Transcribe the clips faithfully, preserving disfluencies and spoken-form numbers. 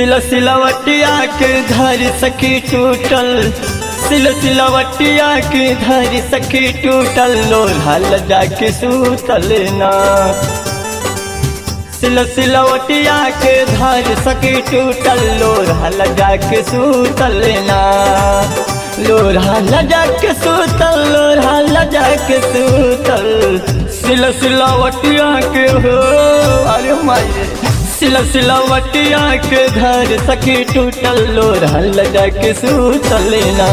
सिला सिलावटिया के घर सखी टूटल, सिला सिलावटिया के घर सखी टूटल, लोल्हा लजा के सूतल ना। सिला सिलावटिया के घर सखी टूटल, लोल्हा लजा के सूतल ना। लोल्हा लजा के सूतल, लोल्हा लजा के सूतल, सिला सिलावटिया के हो अरे माये। सिला सिलावटिया के घर सखी टूटल, लोल्हा लजा के सूतल ना।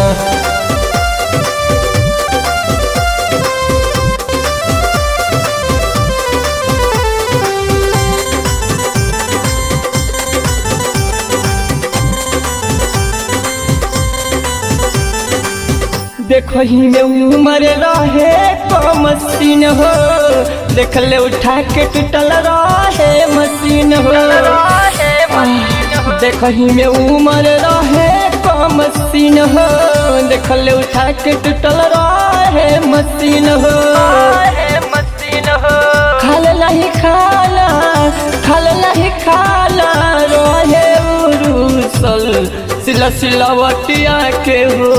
देखो ही में उमर रहे को मसीन हो, देख ले उठा के टूटल रहे मसीन हो। देखो ही में उमर रहे को मसीन हो, देख ले उठा के टूटल रहे मसीन हो। खाल नहीं खाला, खाल नहीं खाला रहे उरुसल, सिला सिलावटिया के हो।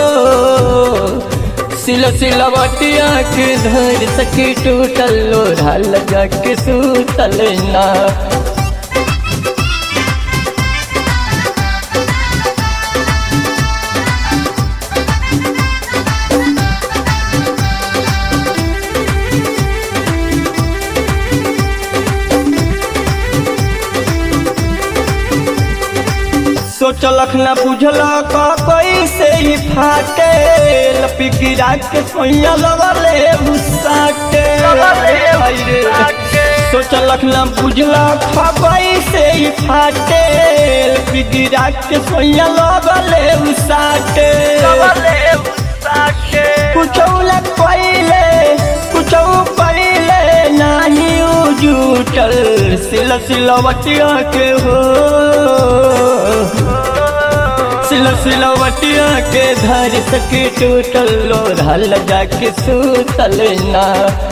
सिला सिलावटिया के घर सखी टूटल, लोल्हा लगा के सूतल ना। सोचलख न बुझला का कैसे ही फाटे, लपी गिरा के सोइया लगले भुसाटे। सोचलख न बुझला का कैसे ही फाटे, लपी गिरा के सोइया लगले भुसाटे। कुछो न पहिले, कुछो पहिले नहीं उजुटल, सिला सिलावटिया के हो। सिला सिलावटिया के घर सखी टूटल, लोल्हा लजा के सूतल ना।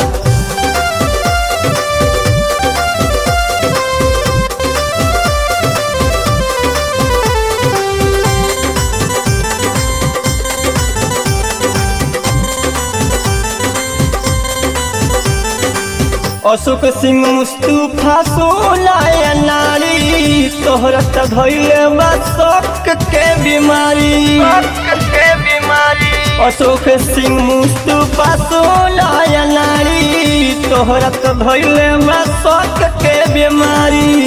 अशोक सिंह मुस्तफा सोलाया नारी, तोहरा त धइले बा शक के बीमारी। अशोक सिंह मुस्तफा सोलाया नारी, तोहरा त धइले बा शक के बीमारी।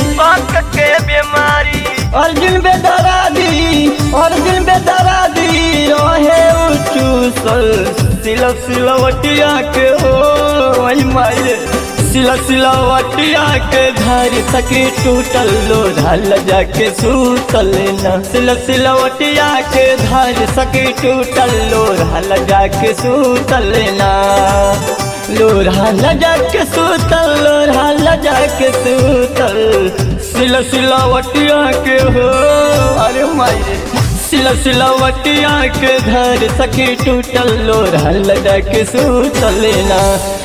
अर्जुन बेदरादी, अर्जुन बेदरादी रहे उचूसल, सिला सिलावटिया के हो माये। सिला सिलावटिया के घर सखी टूटल, लोल्हा लजा के सूतल ना। सिला सिलावटिया के घर सखी टूटल, लोल्हा लजा के सूतल ना। लोल्हा लजा के सूतल, लोल्हा लजा के सूतल, सिला सिलावटिया के हो अरे माये। सिला सिलावटिया के घर सखी टूटल, लोल्हा लजा के सूतल ना।